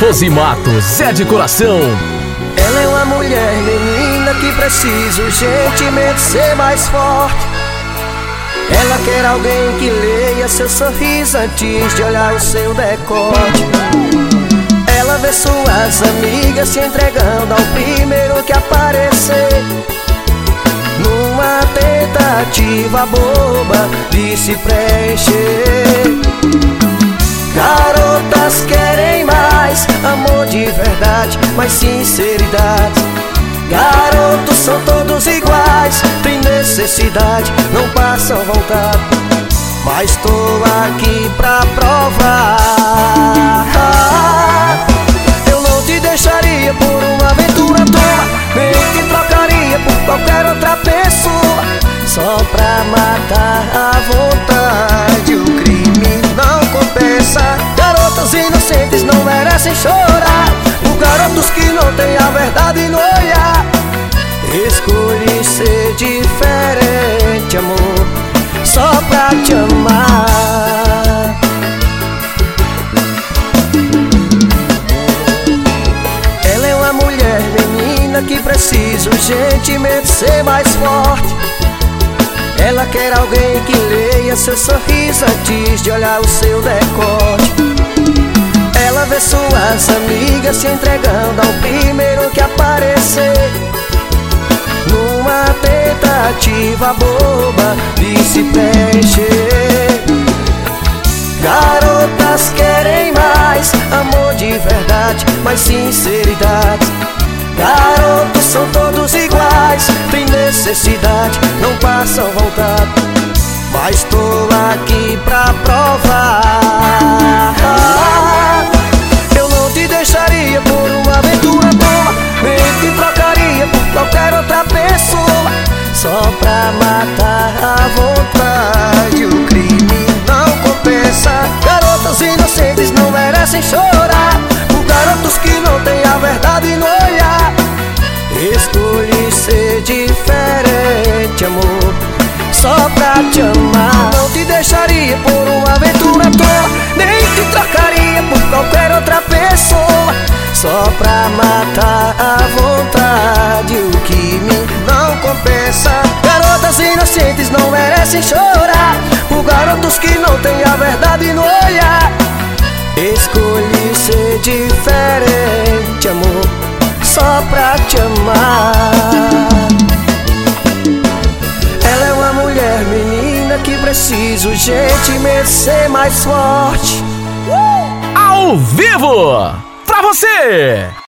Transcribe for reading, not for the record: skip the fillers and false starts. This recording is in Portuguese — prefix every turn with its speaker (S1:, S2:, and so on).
S1: Fosimato, Zé de Coração.
S2: Ela é uma mulher menina que precisa urgentemente ser mais forte. Ela quer alguém que leia seu sorriso antes de olhar o seu decote. Ela vê suas amigas se entregando ao primeiro que aparecer, numa tentativa boba de se preencher. Garotas querem mais amor de verdade, mais sinceridade. Garotos são todos iguais, tem necessidade, não passam vontade. Mas tô aqui pra provar. Eu não te deixaria por uma aventura tua, nem te trocaria por qualquer outra pessoa, só pra matar a vontade. O crime não compensa. Garotas inocentes não merecem chorar, por garotos que não têm a verdade no olhar. Escolhi ser diferente, amor, só pra te amar. Ela é uma mulher menina que precisa urgentemente ser mais forte. Ela quer alguém que leia seu sorriso antes de olhar o seu decote. Ela vê suas amigas se entregando ao primeiro que aparecer, numa tentativa boba de se preencher. Garotas querem mais amor de verdade, mais sinceridade. Garotos são todos iguais, tem necessidade, não passam vontade. Mas tô aqui pra provar. Eu não te deixaria por uma aventura boa, nem te trocaria por qualquer outra pessoa, só pra matar a vontade. O crime não compensa. Garotas inocentes não merecem chorar, por garotos que não têm a verdade no olhar. Escolhi ser diferente, amor, só pra te amar. Não te deixaria por uma aventura tola, nem te trocaria por qualquer outra pessoa, só pra matar a vontade. O crime não compensa. Garotas inocentes não merecem chorar, por garotos que não têm a verdade no olhar. Escolhi ser diferente, amor, só pra te amar. Ela é uma mulher menina que precisa urgentemente ser mais forte.
S1: Ao vivo, pra você!